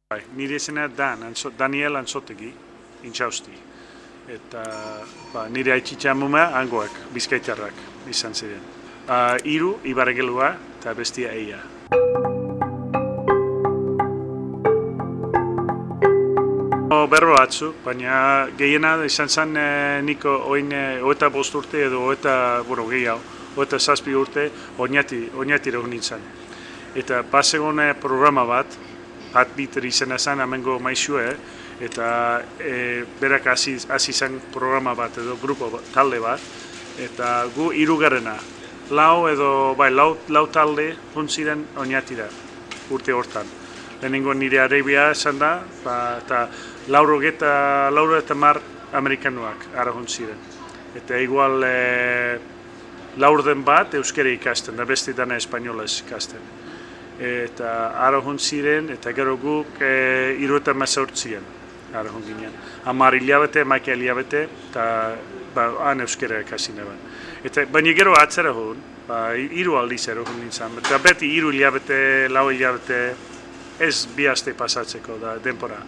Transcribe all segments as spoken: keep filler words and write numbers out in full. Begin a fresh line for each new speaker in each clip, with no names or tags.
Bai, nire izena Dan, Antso, Daniel Antzotegi, intxausti. Eta ba, nire aitzitzen mumea hangoak, bizkaitarrak izan ziren. Uh, Iru, Ibarregelua eta bestia eia. Berro batzu, baina gehiena izan zen eh, niko oin eh, oeta bost urte edo oeta, bueno, gehiago, oeta zazpi urte oinati, oinatira nintzen. Eta bazegon programa bat, bat biter izena zen amengo maizue, eta e, berak hasi zen programa bat edo grupo bat, talde bat, eta gu hirugarrena, lau edo, bai, lau, lau talde juntziren oinatira urte hortan. Lehenengo nire Arabia esan da, ba, eta lauro eta, lauro eta mar amerikanuak ara juntziren. Eta igual e, laur den bat euskera ikasten, da beste dana espainolez ikasten. Eta ara ziren eta gero guk e, hiru eta hemezortzian ara ginen. Hamar hilabete, hamaika hilabete, eta ba, han euskera ikasi neban. Eta baina gero atzera hon, ba, hiru aldiz ero hon nintzen. Eta beti hiru hilabete, lau hilabete, ez bi aste pasatzeko da denpora.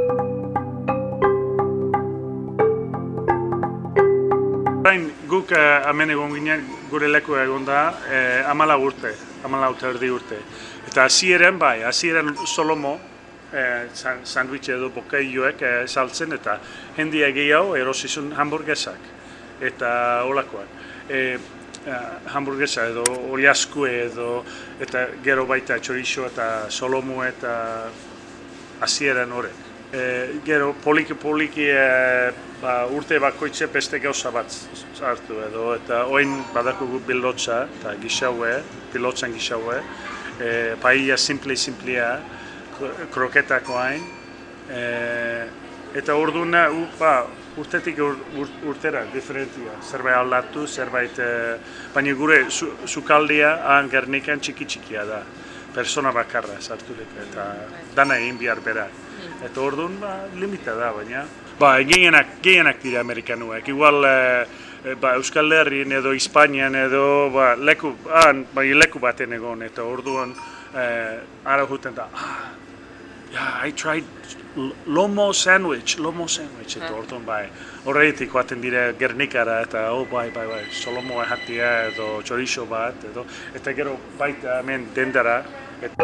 Bain, guk uh, hemen egon ginen, gure leku egon da, eh, amala urte, amala erdi urte. Eta hasieran bai, hasieran Solomo, eh, sandwich edo bokaioek eh, saltzen, eta jendia gehiago erosizun hamburgesak, eta olakoak. Eh, eh, hamburgesa edo oliaskue edo, eta gero baita chorizo eta Solomo eta hasieran horrek. E, gero poliki-poliki e, ba, urte bakoitze beste gauza bat hartu edo, eta oin badakugu bilotza eta gixaue, pilotzan gixaue, e, paella simple-simplea, kroketako hain, e, eta orduna ba, urtetik ur, ur, urtera diferentia, zerbait aldatu, zerbait, e, baina gure su, sukaldia han Gernikan txiki-txikia da, persona bakarra sarturik, eta dana egin bihar bera. Eta orduan, ba, limita da, baina. Ba, gehienak, gehienak dira amerikanuak. Igual, e, ba, Euskal Herrien edo Hispanian edo, ba, leku, han, ba, leku baten egon, eta orduan, e, ara juten da, ah, yeah, I tried lomo sandwich, lomo sandwich, eta orduan, bai, horretik baten dira Gernikara, eta, oh, bai, bai, bai, Solomo ehatia edo chorizo bat, edo, eta gero baita hemen dendara. Et...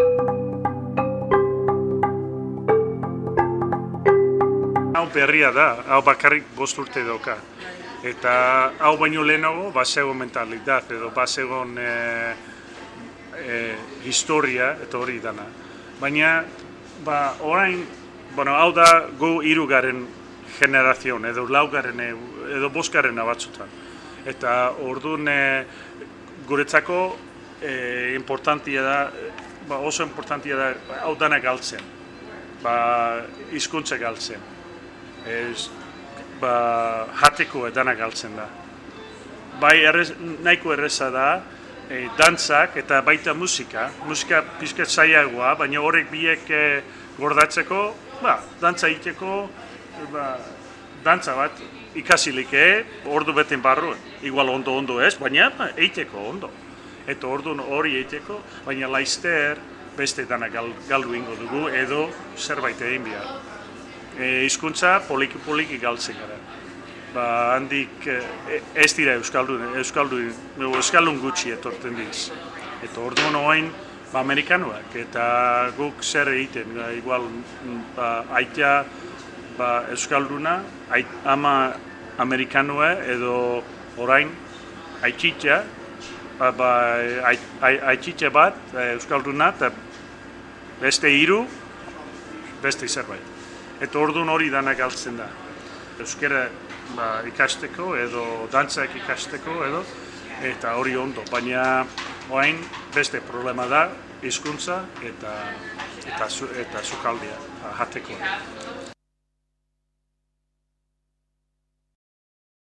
Hau berria da, hau bakarrik bost urte doka. Eta hau baino lehenago, bazegon mentalitat edo bazegon e, e, historia eta hori dana. Baina, ba, orain, bueno, hau da gu hirugarren generazion edo laugarren edo bosgarren batzutan. Eta orduan e, guretzako e, importantia da, ba, oso importantia da hau dana galtzen, ba, hizkuntza galtzen. Ez, ba, jateko edana galtzen da. Bai, errez, nahiko erreza da, e, dantzak eta baita musika. Musika pizket zailagoa, baina horrek biek e, gordatzeko, ba, dantza egiteko, ba, dantza bat ikasilik, ordu beten barruan. Igual ondo-ondo ez, baina ba, eiteko ondo. Eta orduan hori eiteko, baina laizter beste dana gal, galdu ingo dugu edo zerbait egin behar. E, hizkuntza poliki-poliki galtzen gara. Ba, handik e, ez dira euskaldun, euskaldun, euskaldun gutxi etorten diz. Eta orduan oain ba, amerikanuak, eta guk zer egiten, ba, igual ba, aitea ba, euskalduna, ait, ama amerikanua edo orain aitzitea, ba, ba, ait, aitzitea bat euskalduna, eta beste hiru, beste zerbait. Eta orduan hori dana galtzen da. Euskara ba, ikasteko edo dantzak ikasteko edo, eta hori ondo. Baina orain beste problema da hizkuntza eta eta, eta sukaldia jateko.